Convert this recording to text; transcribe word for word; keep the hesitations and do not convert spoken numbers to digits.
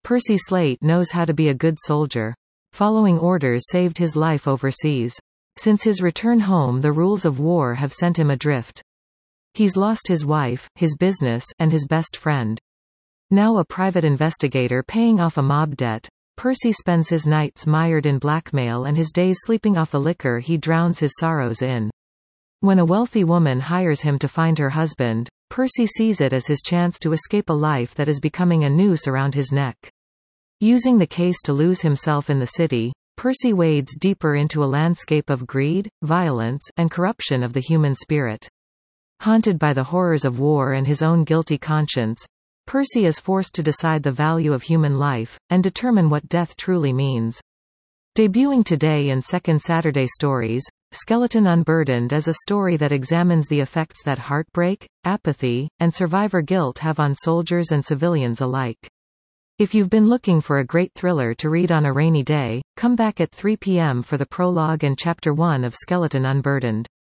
Percy Slate knows how to be a good soldier. Following orders saved his life overseas. Since his return home, the rules of war have sent him adrift. He's lost his wife, his business, and his best friend. Now a private investigator paying off a mob debt, Percy spends his nights mired in blackmail and his days sleeping off the liquor he drowns his sorrows in. When a wealthy woman hires him to find her husband, Percy sees it as his chance to escape a life that is becoming a noose around his neck. Using the case to lose himself in the city, Percy wades deeper into a landscape of greed, violence, and corruption of the human spirit. Haunted by the horrors of war and his own guilty conscience, Percy is forced to decide the value of human life, and determine what death truly means. Debuting today in Second Saturday Stories, Skeleton Unburdened is a story that examines the effects that heartbreak, apathy, and survivor guilt have on soldiers and civilians alike. If you've been looking for a great thriller to read on a rainy day, come back at three p m for the prologue and Chapter one of Skeleton Unburdened.